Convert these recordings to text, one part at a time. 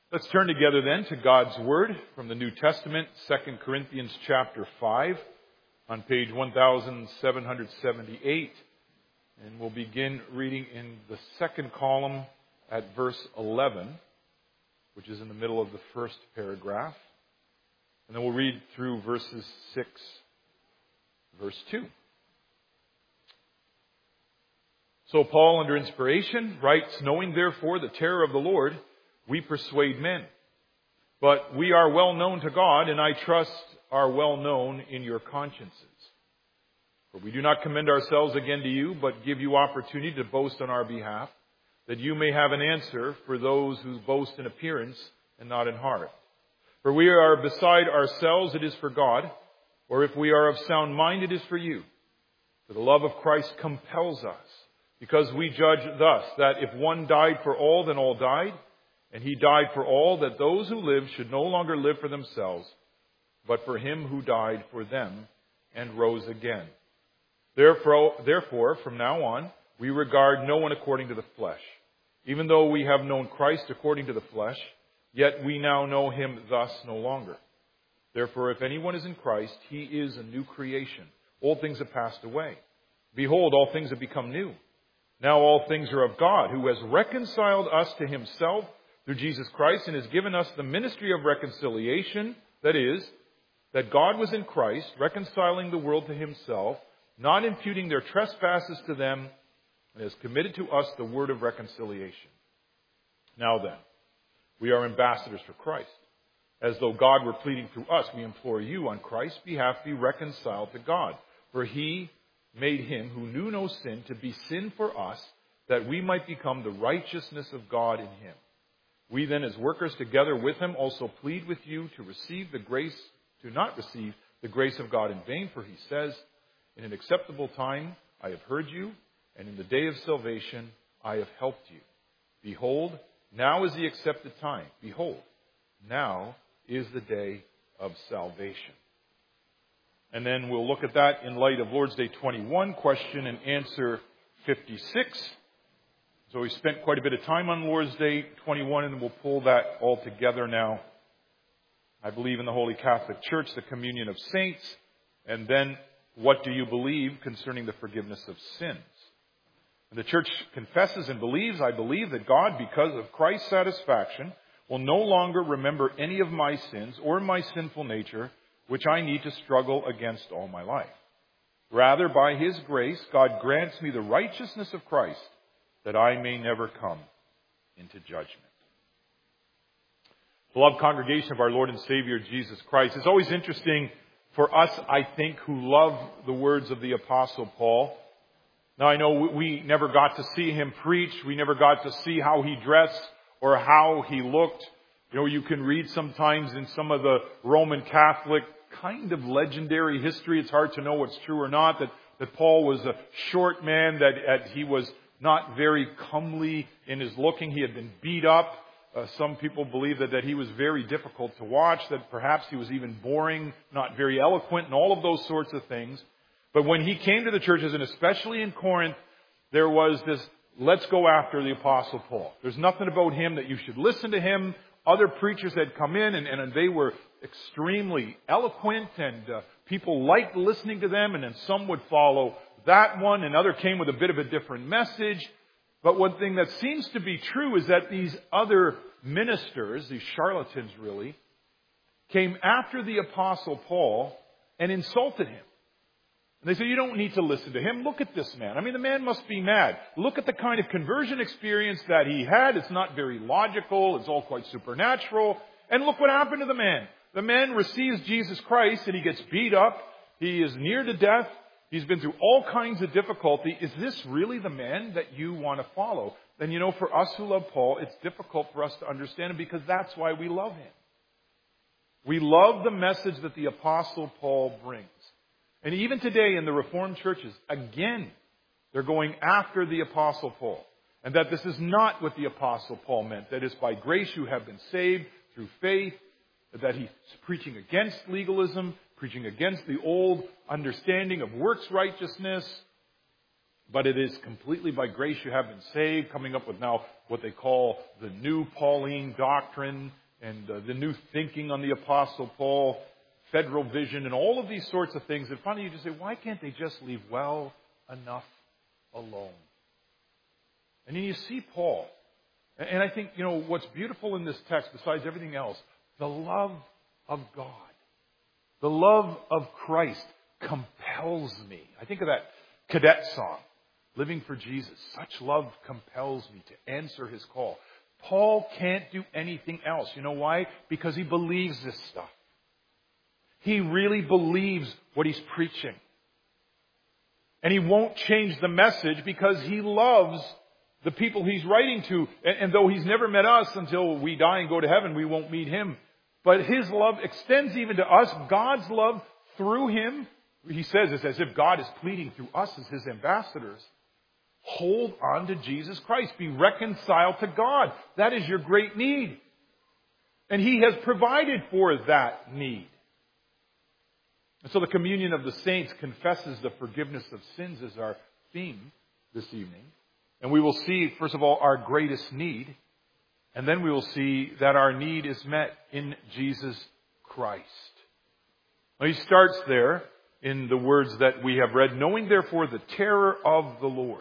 Let's turn together then to God's Word from the New Testament, 2 Corinthians chapter 5, on page 1778. And we'll begin reading in the second column at verse 11, which is in the middle of the first paragraph. And then we'll read through verses 6, verse 2. So Paul, under inspiration, writes, "Knowing therefore the terror of the Lord, we persuade men. But we are well known to God, and I trust are well known in your consciences. For we do not commend ourselves again to you, but give you opportunity to boast on our behalf, that you may have an answer for those who boast in appearance and not in heart. For we are beside ourselves, it is for God, or if we are of sound mind, it is for you. For the love of Christ compels us, because we judge thus, that if one died for all, then all died. And he died for all, that those who live should no longer live for themselves, but for him who died for them and rose again. Therefore, from now on, we regard no one according to the flesh. Even though we have known Christ according to the flesh, yet we now know him thus no longer. Therefore, if anyone is in Christ, he is a new creation. Old things have passed away. Behold, all things have become new. Now all things are of God, who has reconciled us to himself through Jesus Christ, and has given us the ministry of reconciliation, that is, that God was in Christ, reconciling the world to himself, not imputing their trespasses to them, and has committed to us the word of reconciliation. Now then, we are ambassadors for Christ. As though God were pleading through us, we implore you on Christ's behalf, be reconciled to God. For he made him who knew no sin to be sin for us, that we might become the righteousness of God in him. We then, as workers together with him, also plead with you to not receive the grace of God in vain. For he says, in an acceptable time I have heard you, and in the day of salvation I have helped you. Behold, now is the accepted time. Behold, now is the day of salvation." And then we'll look at that in light of Lord's Day 21, question and answer 56. So we spent quite a bit of time on Lord's Day 21, and we'll pull that all together now. I believe in the Holy Catholic Church, the communion of saints, and then what do you believe concerning the forgiveness of sins? And the Church confesses and believes, I believe that God, because of Christ's satisfaction, will no longer remember any of my sins or my sinful nature, which I need to struggle against all my life. Rather, by his grace, God grants me the righteousness of Christ, that I may never come into judgment. Beloved congregation of our Lord and Savior Jesus Christ, it's always interesting for us, I think, who love the words of the Apostle Paul. Now, I know we never got to see him preach. We never got to see how he dressed or how he looked. You know, you can read sometimes in some of the Roman Catholic kind of legendary history. It's hard to know what's true or not, that Paul was a short man, that he was not very comely in his looking. He had been beat up. Some people believe that he was very difficult to watch, that perhaps he was even boring, not very eloquent, and all of those sorts of things. But when he came to the churches, and especially in Corinth, there was this, let's go after the Apostle Paul. There's nothing about him that you should listen to him. Other preachers had come in, and they were extremely eloquent, and people liked listening to them, and then some would follow that one, and other came with a bit of a different message. But one thing that seems to be true is that these other ministers, these charlatans really, came after the Apostle Paul and insulted him. And they said, you don't need to listen to him. Look at this man. I mean, the man must be mad. Look at the kind of conversion experience that he had. It's not very logical. It's all quite supernatural. And look what happened to the man. The man receives Jesus Christ and he gets beat up. He is near to death. He's been through all kinds of difficulty. Is this really the man that you want to follow? Then, you know, for us who love Paul, it's difficult for us to understand him, because that's why we love him. We love the message that the Apostle Paul brings. And even today in the Reformed churches, again, they're going after the Apostle Paul. And that this is not what the Apostle Paul meant. That it's by grace you have been saved through faith. That he's preaching against legalism, preaching against the old understanding of works righteousness. But it is completely by grace you have been saved, coming up with now what they call the new Pauline doctrine and the new thinking on the Apostle Paul, federal vision, and all of these sorts of things. And finally you just say, why can't they just leave well enough alone? And then you see Paul. And I think, what's beautiful in this text, besides everything else, the love of God, the love of Christ compels me. I think of that cadet song, Living for Jesus. Such love compels me to answer his call. Paul can't do anything else. You know why? Because he believes this stuff. He really believes what he's preaching. And he won't change the message because he loves the people he's writing to. And though he's never met us until we die and go to heaven, we won't meet him. But his love extends even to us. God's love through him. He says it's as if God is pleading through us as his ambassadors. Hold on to Jesus Christ. Be reconciled to God. That is your great need. And he has provided for that need. And so the communion of the saints confesses the forgiveness of sins as our theme this evening. And we will see, first of all, our greatest need. And then we will see that our need is met in Jesus Christ. Now he starts there in the words that we have read, knowing therefore the terror of the Lord.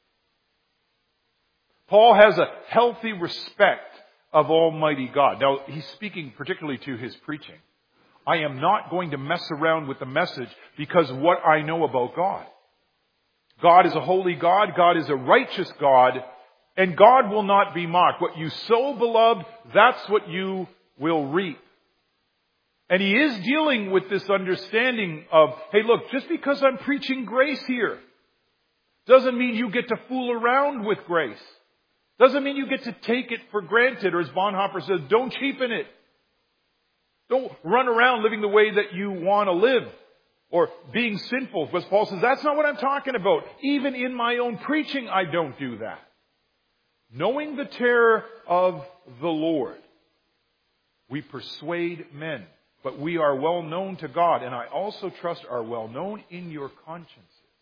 Paul has a healthy respect of Almighty God. Now, he's speaking particularly to his preaching. I am not going to mess around with the message because of what I know about God. God is a holy God. God is a righteous God. And God will not be mocked. What you sow, beloved, that's what you will reap. And he is dealing with this understanding of, hey, look, just because I'm preaching grace here doesn't mean you get to fool around with grace. Doesn't mean you get to take it for granted. Or as Bonhoeffer says, don't cheapen it. Don't run around living the way that you want to live. Or being sinful. Because Paul says, that's not what I'm talking about. Even in my own preaching, I don't do that. Knowing the terror of the Lord, we persuade men. But we are well known to God. And I also trust are well known in your consciences.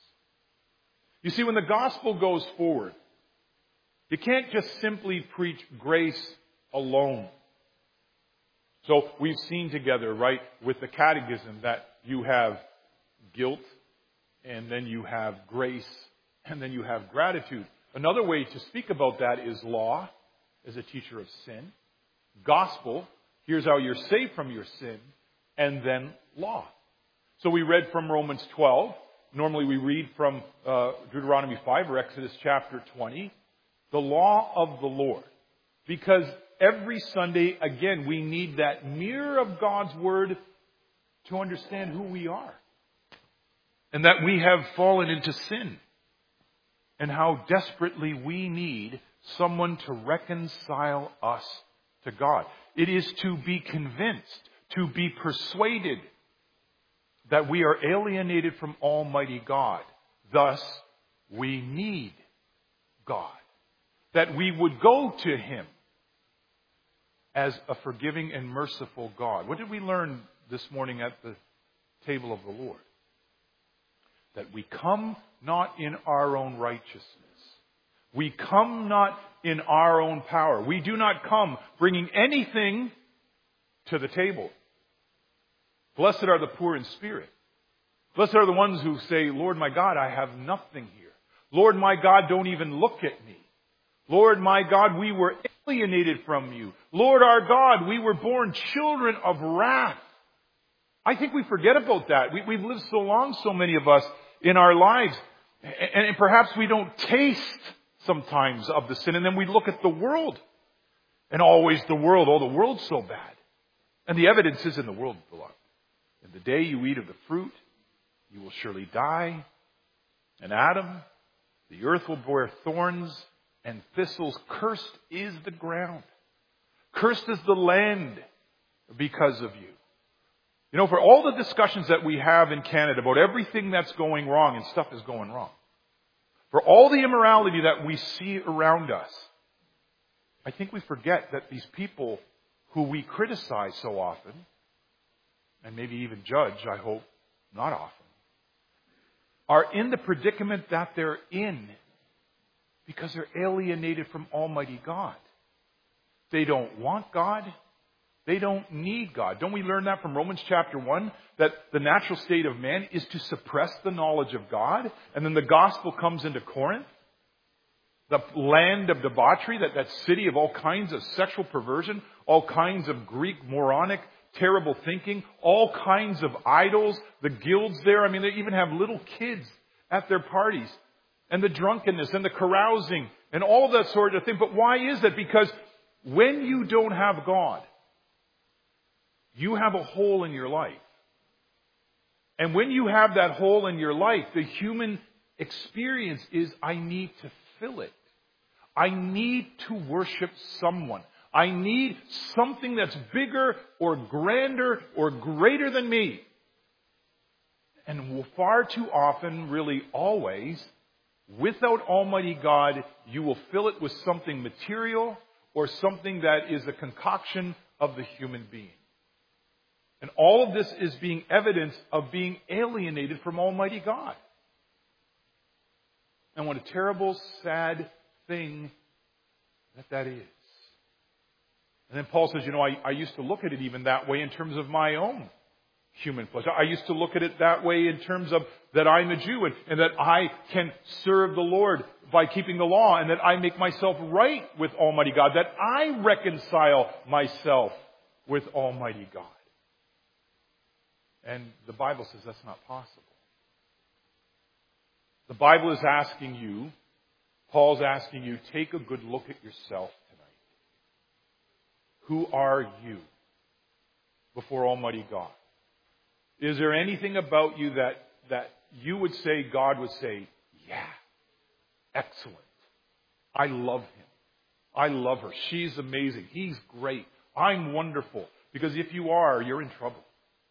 You see, when the gospel goes forward, you can't just simply preach grace alone. So we've seen together, right, with the catechism that you have guilt, and then you have grace, and then you have gratitude. Another way to speak about that is law, as a teacher of sin. Gospel, here's how you're saved from your sin, and then law. So we read from Romans 12. Normally we read from Deuteronomy 5 or Exodus chapter 20. The law of the Lord. Because every Sunday, again, we need that mirror of God's Word to understand who we are. And that we have fallen into sin. And how desperately we need someone to reconcile us to God. It is to be convinced, to be persuaded that we are alienated from Almighty God. Thus, we need God. That we would go to him as a forgiving and merciful God. What did we learn this morning at the table of the Lord? That we come not in our own righteousness. We come not in our own power. We do not come bringing anything to the table. Blessed are the poor in spirit. Blessed are the ones who say, Lord my God, I have nothing here. Lord my God, don't even look at me. Lord my God, we were alienated from you. Lord our God, we were born children of wrath. I think we forget about that. We've lived so long, so many of us, in our lives. And perhaps we don't taste sometimes of the sin. And then we look at the world. And always the world. Oh, the world's so bad. And the evidence is in the world, beloved. In the day you eat of the fruit, you will surely die. And Adam, the earth will bear thorns and thistles. Cursed is the ground. Cursed is the land because of you. You know, for all the discussions that we have in Canada about everything that's going wrong, and stuff is going wrong, for all the immorality that we see around us, I think we forget that these people who we criticize so often, and maybe even judge, I hope, not often, are in the predicament that they're in because they're alienated from Almighty God. They don't want God. They don't need God. Don't we learn that from Romans chapter 1? That the natural state of man is to suppress the knowledge of God. And then the gospel comes into Corinth, the land of debauchery, that city of all kinds of sexual perversion, all kinds of Greek moronic, terrible thinking, all kinds of idols, the guilds there. I mean, they even have little kids at their parties. And the drunkenness and the carousing and all that sort of thing. But why is that? Because when you don't have God, you have a hole in your life. And when you have that hole in your life, the human experience is, I need to fill it. I need to worship someone. I need something that's bigger or grander or greater than me. And far too often, really always, without Almighty God, you will fill it with something material or something that is a concoction of the human being. And all of this is being evidence of being alienated from Almighty God. And what a terrible, sad thing that is. And then Paul says, I used to look at it even that way in terms of my own human flesh. I used to look at it that way in terms of that I'm a Jew and that I can serve the Lord by keeping the law and that I make myself right with Almighty God, that I reconcile myself with Almighty God. And the Bible says that's not possible. The Bible is asking you, Paul's asking you, take a good look at yourself tonight. Who are you before Almighty God? Is there anything about you that you would say, God would say, yeah, excellent. I love him. I love her. She's amazing. He's great. I'm wonderful. Because if you are, you're in trouble.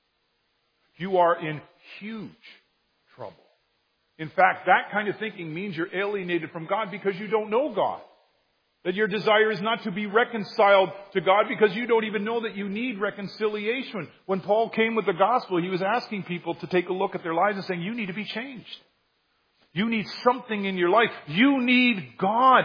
You are in huge trouble. In fact, that kind of thinking means you're alienated from God because you don't know God. That your desire is not to be reconciled to God because you don't even know that you need reconciliation. When Paul came with the gospel, he was asking people to take a look at their lives and saying, you need to be changed. You need something in your life. You need God.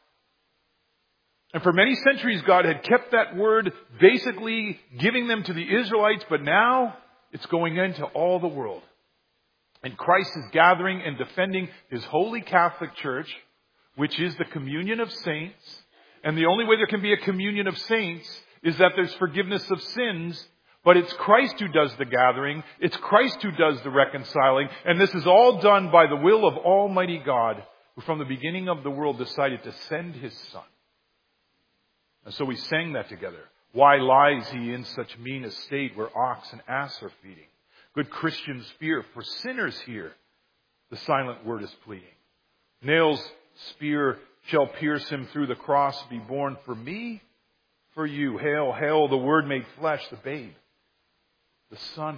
And for many centuries, God had kept that word basically giving them to the Israelites, but now it's going into all the world. And Christ is gathering and defending his holy Catholic Church, which is the communion of saints. And the only way there can be a communion of saints is that there's forgiveness of sins. But it's Christ who does the gathering. It's Christ who does the reconciling. And this is all done by the will of Almighty God, who from the beginning of the world decided to send his Son. And so we sang that together. Why lies he in such mean estate where ox and ass are feeding? Good Christians fear, for sinners hear. The silent word is pleading. Nails, spear shall pierce him through the cross, be born for me, for you. Hail, hail, the Word made flesh, the babe, the Son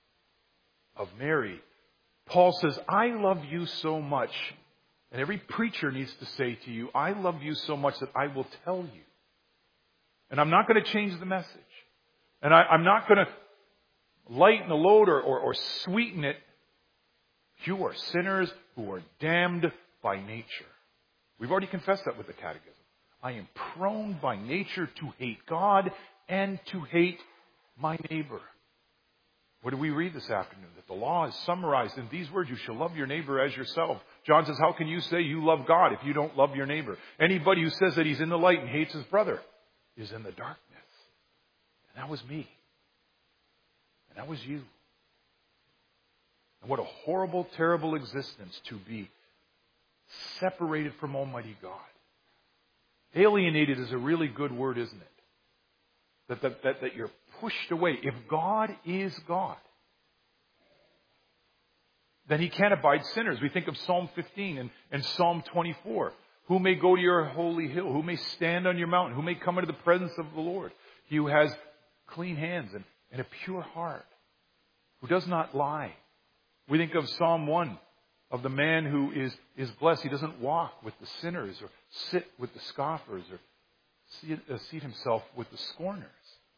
of Mary. Paul says, I love you so much. And every preacher needs to say to you, I love you so much that I will tell you. And I'm not going to change the message. And I'm not going to lighten the load or sweeten it. You are sinners who are damned by nature. We've already confessed that with the Catechism. I am prone by nature to hate God and to hate my neighbor. What do we read this afternoon? That the law is summarized in these words: you shall love your neighbor as yourself. John says, how can you say you love God if you don't love your neighbor? Anybody who says that he's in the light and hates his brother is in the darkness. And that was me. And that was you. And what a horrible, terrible existence to be separated from Almighty God. Alienated is a really good word, isn't it? That you're pushed away. If God is God, then he can't abide sinners. We think of Psalm 15 and Psalm 24. Who may go to your holy hill? Who may stand on your mountain? Who may come into the presence of the Lord? He who has clean hands and a pure heart, who does not lie. We think of Psalm 1, of the man who is blessed. He doesn't walk with the sinners or sit with the scoffers or seat himself with the scorners.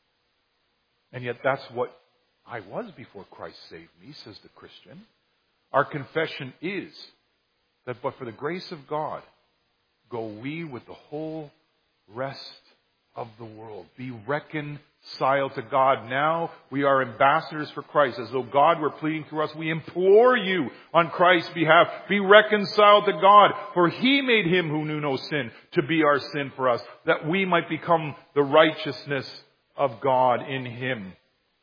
And yet that's what I was before Christ saved me, says the Christian. Our confession is that but for the grace of God, go we with the whole rest of the world. Be reconciled to God. Now we are ambassadors for Christ. As though God were pleading through us, we implore you on Christ's behalf, be reconciled to God. For He made Him who knew no sin to be our sin for us, that we might become the righteousness of God in Him.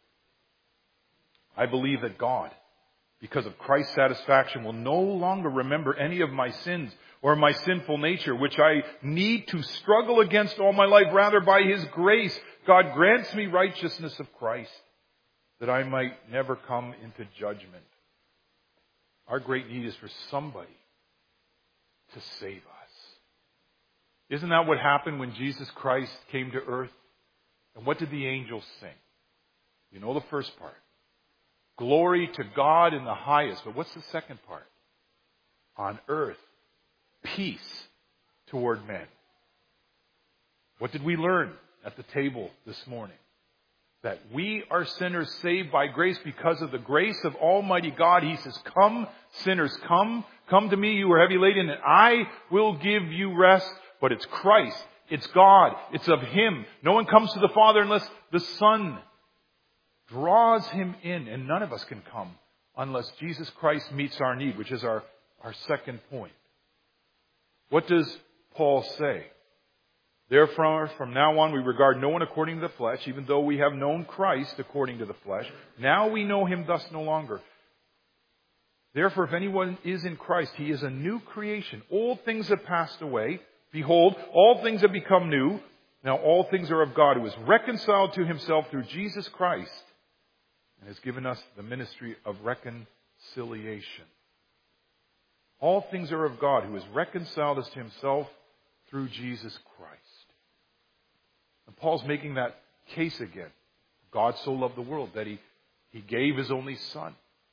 I believe that God, because of Christ's satisfaction, will no longer remember any of my sins or my sinful nature, which I need to struggle against all my life. Rather, by His grace, God grants me righteousness of Christ, that I might never come into judgment. Our great need is for somebody to save us. Isn't that what happened when Jesus Christ came to earth? And what did the angels sing? You know the first part. Glory to God in the highest. But what's the second part? On earth, peace toward men. What did we learn at the table this morning? That we are sinners saved by grace because of the grace of Almighty God. He says, come, sinners, come to me, you are heavy laden, and I will give you rest. But it's Christ. It's God. It's of Him. No one comes to the Father unless the Son draws him in, and none of us can come unless Jesus Christ meets our need, which is our second point. What does Paul say? Therefore, from now on, we regard no one according to the flesh, even though we have known Christ according to the flesh. Now we know Him thus no longer. Therefore, if anyone is in Christ, he is a new creation. Old things have passed away. Behold, all things have become new. Now all things are of God, who is reconciled to Himself through Jesus Christ, and has given us the ministry of reconciliation. All things are of God, who has reconciled us to Himself through Jesus Christ. And Paul's making that case again. God so loved the world that He gave His only Son.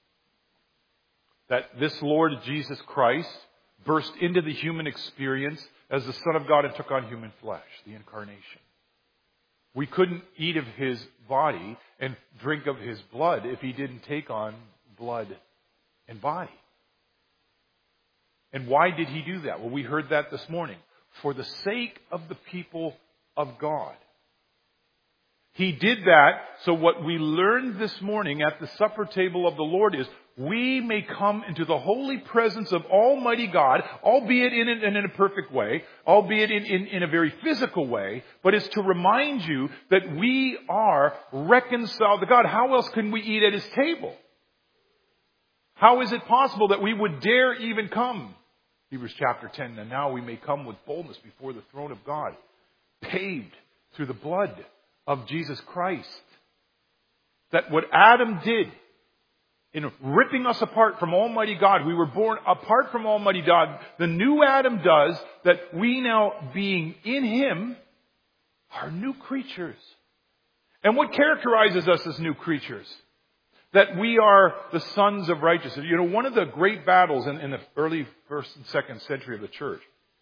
That this Lord Jesus Christ burst into the human experience as the Son of God and took on human flesh, the incarnation. We couldn't eat of His body and drink of His blood if He didn't take on blood and body. And why did He do that? Well, we heard that this morning. For the sake of the people of God. He did that so what we learned this morning at the supper table of the Lord is we may come into the holy presence of Almighty God, albeit in a perfect way, albeit in a very physical way, but it's to remind you that we are reconciled to God. How else can we eat at His table? How is it possible that we would dare even come? Hebrews chapter 10, and now we may come with boldness before the throne of God, paved through the blood of Jesus Christ. That what Adam did in ripping us apart from Almighty God, we were born apart from Almighty God. The new Adam does that we now, being in Him, are new creatures. And what characterizes us as new creatures? That we are the sons of righteousness. You know, one of the great battles in the early 1st and 2nd century of the church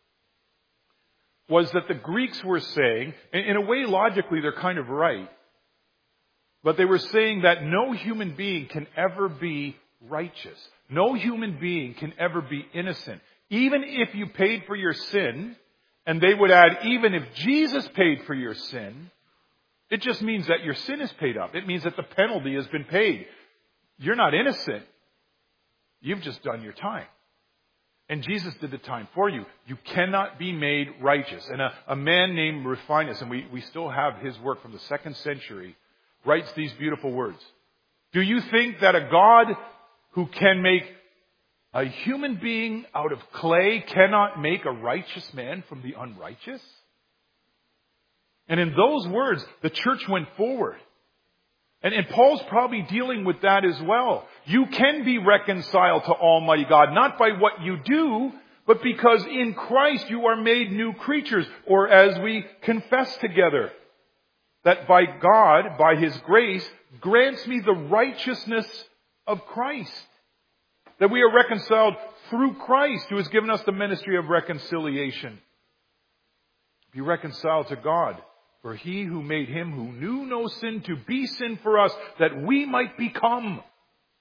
was that the Greeks were saying, in a way logically they're kind of right, but they were saying that no human being can ever be righteous. No human being can ever be innocent. Even if you paid for your sin, and they would add, even if Jesus paid for your sin, it just means that your sin is paid up. It means that the penalty has been paid. You're not innocent. You've just done your time. And Jesus did the time for you. You cannot be made righteous. And a man named Rufinus, and we still have his work from the 2nd century, writes these beautiful words. Do you think that a God who can make a human being out of clay cannot make a righteous man from the unrighteous? And in those words, the church went forward. And Paul's probably dealing with that as well. You can be reconciled to Almighty God, not by what you do, but because in Christ you are made new creatures. Or as we confess together, that by God, by His grace, grants me the righteousness of Christ. That we are reconciled through Christ, who has given us the ministry of reconciliation. Be reconciled to God. For He who made Him who knew no sin to be sin for us, that we might become.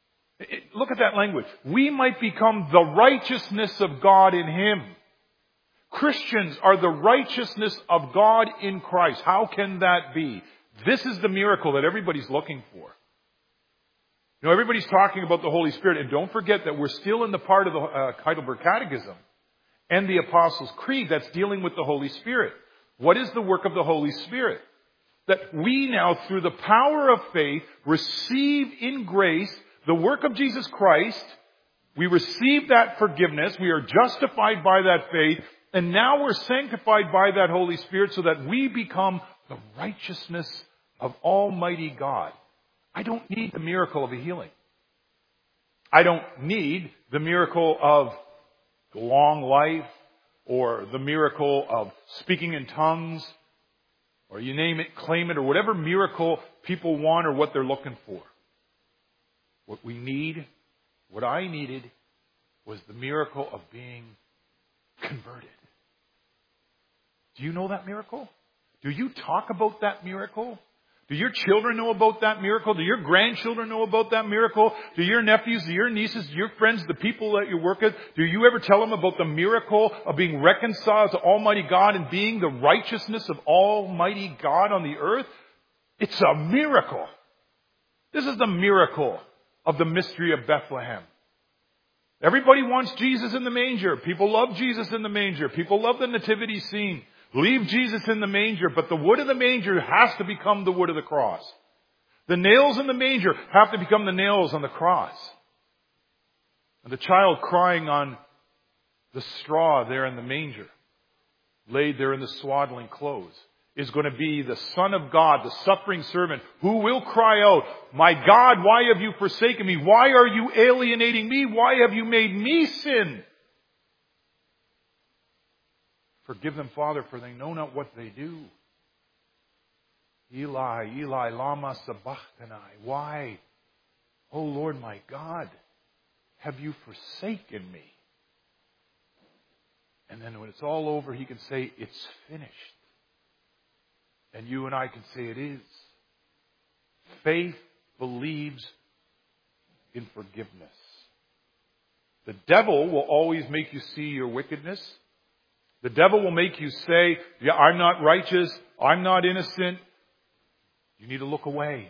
Look at that language. We might become the righteousness of God in Him. Christians are the righteousness of God in Christ. How can that be? This is the miracle that everybody's looking for. You know, everybody's talking about the Holy Spirit, and don't forget that we're still in the part of the Heidelberg Catechism and the Apostles' Creed that's dealing with the Holy Spirit. What is the work of the Holy Spirit? That we now, through the power of faith, receive in grace the work of Jesus Christ. We receive that forgiveness. We are justified by that faith. And now we're sanctified by that Holy Spirit so that we become the righteousness of Almighty God. I don't need the miracle of a healing. I don't need the miracle of long life or the miracle of speaking in tongues or you name it, claim it, or whatever miracle people want or what they're looking for. What we need, what I needed, was the miracle of being converted. Do you know that miracle? Do you talk about that miracle? Do your children know about that miracle? Do your grandchildren know about that miracle? Do your nephews, do your nieces, do your friends, the people that you work with, do you ever tell them about the miracle of being reconciled to Almighty God and being the righteousness of Almighty God on the earth? It's a miracle. This is the miracle of the mystery of Bethlehem. Everybody wants Jesus in the manger. People love Jesus in the manger. People love the nativity scene. Leave Jesus in the manger, but the wood of the manger has to become the wood of the cross. The nails in the manger have to become the nails on the cross. And the child crying on the straw there in the manger, laid there in the swaddling clothes, is going to be the Son of God, the suffering servant, who will cry out, "My God, why have you forsaken me? Why are you alienating me? Why have you made me sin? Forgive them, Father, for they know not what they do." Eli, Eli, lama sabachthani. Why, O Lord my God, have you forsaken me? And then when it's all over, he can say, "It's finished." And you and I can say it is. Faith believes in forgiveness. The devil will always make you see your wickedness. The devil will make you say, "Yeah, I'm not righteous. I'm not innocent." You need to look away.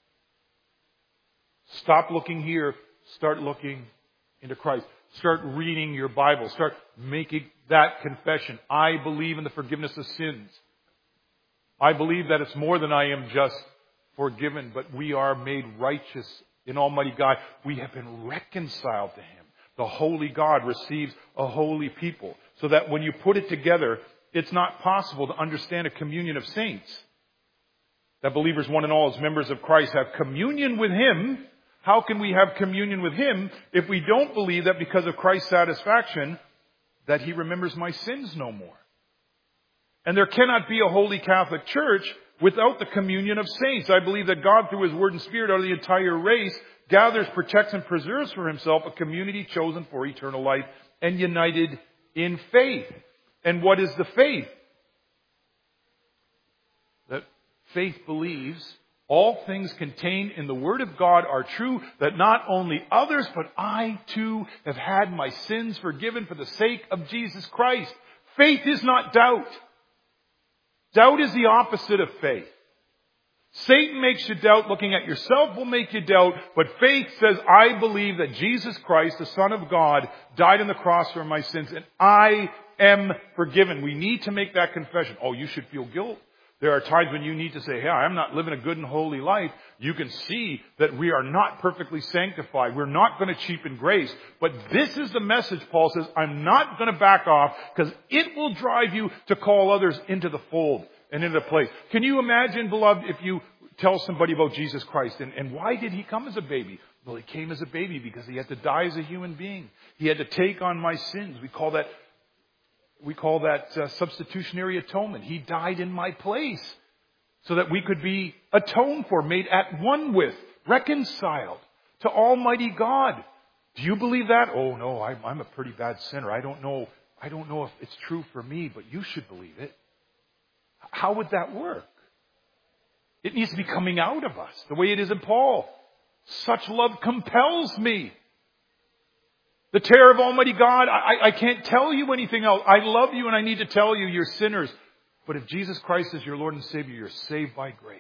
Stop looking here. Start looking into Christ. Start reading your Bible. Start making that confession. I believe in the forgiveness of sins. I believe that it's more than I am just forgiven, but we are made righteous in Almighty God. We have been reconciled to Him. The holy God receives a holy people. So that when you put it together, it's not possible to understand a communion of saints. That believers, one and all, as members of Christ, have communion with Him. How can we have communion with Him if we don't believe that because of Christ's satisfaction, that He remembers my sins no more? And there cannot be a holy Catholic Church without the communion of saints. I believe that God, through His Word and Spirit, out of the entire race, gathers, protects, and preserves for Himself a community chosen for eternal life and united in faith. And what is the faith? That faith believes all things contained in the Word of God are true, that not only others, but I too have had my sins forgiven for the sake of Jesus Christ. Faith is not doubt. Doubt is the opposite of faith. Satan makes you doubt. Looking at yourself will make you doubt. But faith says, I believe that Jesus Christ, the Son of God, died on the cross for my sins, and I am forgiven. We need to make that confession. Oh, you should feel guilt. There are times when you need to say, hey, I'm not living a good and holy life. You can see that we are not perfectly sanctified. We're not going to cheapen grace. But this is the message, Paul says, I'm not going to back off because it will drive you to call others into the fold and into the place. Can you imagine, beloved, if you tell somebody about Jesus Christ and why did He come as a baby? Well, He came as a baby because He had to die as a human being. He had to take on my sins. We call that substitutionary atonement. He died in my place so that we could be atoned for, made at one with, reconciled to Almighty God. Do you believe that? Oh no, I'm a pretty bad sinner. I don't know if it's true for me, but you should believe it. How would that work? It needs to be coming out of us the way it is in Paul. Such love compels me. The terror of Almighty God, I can't tell you anything else. I love you and I need to tell you you're sinners. But if Jesus Christ is your Lord and Savior, you're saved by grace.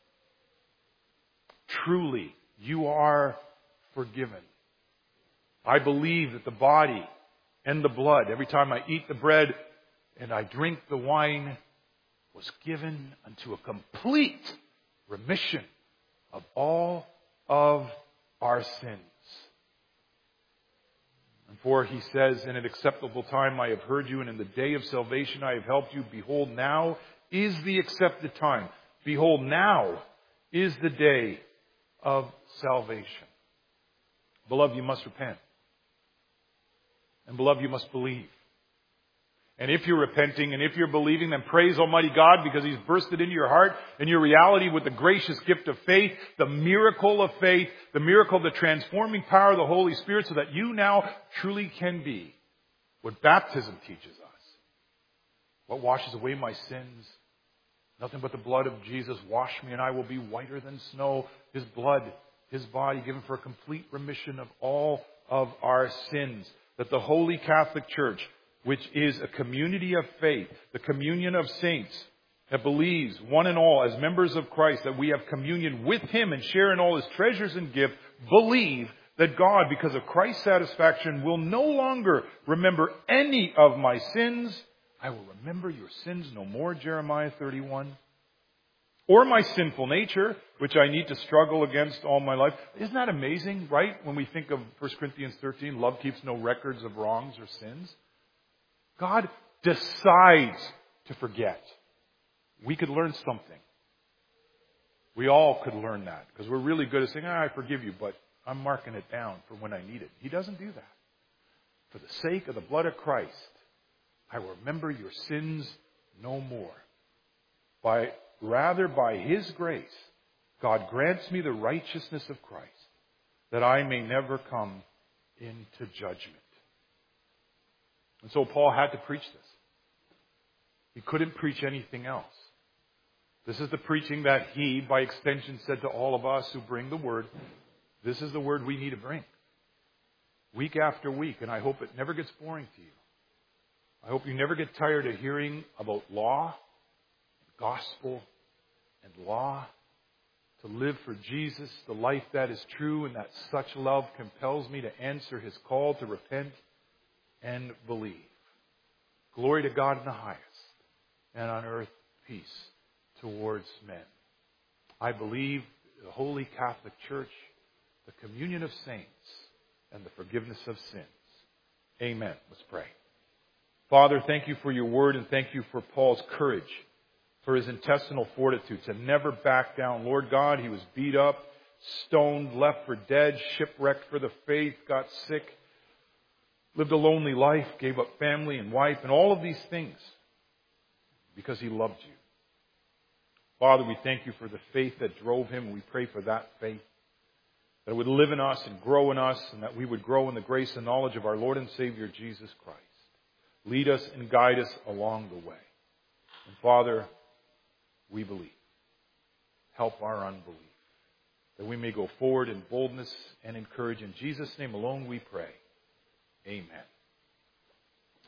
Truly, you are forgiven. I believe that the body and the blood, every time I eat the bread and I drink the wine, was given unto a complete remission of all of our sins. And for he says, in an acceptable time I have heard you, and in the day of salvation I have helped you. Behold, now is the accepted time. Behold, now is the day of salvation. Beloved, you must repent. And beloved, you must believe. And if you're repenting and if you're believing, then praise Almighty God because He's bursted into your heart and your reality with the gracious gift of faith, the miracle of faith, the miracle of the transforming power of the Holy Spirit, so that you now truly can be what baptism teaches us. What washes away my sins? Nothing but the blood of Jesus. Wash me and I will be whiter than snow. His blood, His body given for a complete remission of all of our sins. That the Holy Catholic Church, which is a community of faith, the communion of saints, that believes one and all as members of Christ, that we have communion with Him and share in all His treasures and gifts, believe that God, because of Christ's satisfaction, will no longer remember any of my sins. I will remember your sins no more, Jeremiah 31. Or my sinful nature, which I need to struggle against all my life. Isn't that amazing, right? When we think of 1 Corinthians 13, love keeps no records of wrongs or sins. God decides to forget. We could learn something. We all could learn that because we're really good at saying, I forgive you, but I'm marking it down for when I need it. He doesn't do that. For the sake of the blood of Christ, I will remember your sins no more. Rather, by His grace, God grants me the righteousness of Christ, that I may never come into judgment. And so Paul had to preach this. He couldn't preach anything else. This is the preaching that he, by extension, said to all of us who bring the Word. This is the Word we need to bring. Week after week. And I hope it never gets boring to you. I hope you never get tired of hearing about law, gospel, and law. To live for Jesus, the life that is true, and that such love compels me to answer His call to repent and believe. Glory to God in the highest, and on earth peace towards men. I believe the Holy Catholic Church, the communion of saints, and the forgiveness of sins. Amen. Let's pray. Father, thank you for your word, and thank you for Paul's courage, for his intestinal fortitude to never back down. Lord God, he was beat up, stoned, left for dead, shipwrecked for the faith, got sick, lived a lonely life, gave up family and wife, and all of these things because he loved you. Father, we thank you for the faith that drove him, and we pray for that faith, that it would live in us and grow in us, and that we would grow in the grace and knowledge of our Lord and Savior, Jesus Christ. Lead us and guide us along the way. And Father, we believe. Help our unbelief, that we may go forward in boldness and in courage. In Jesus' name alone we pray. Amen.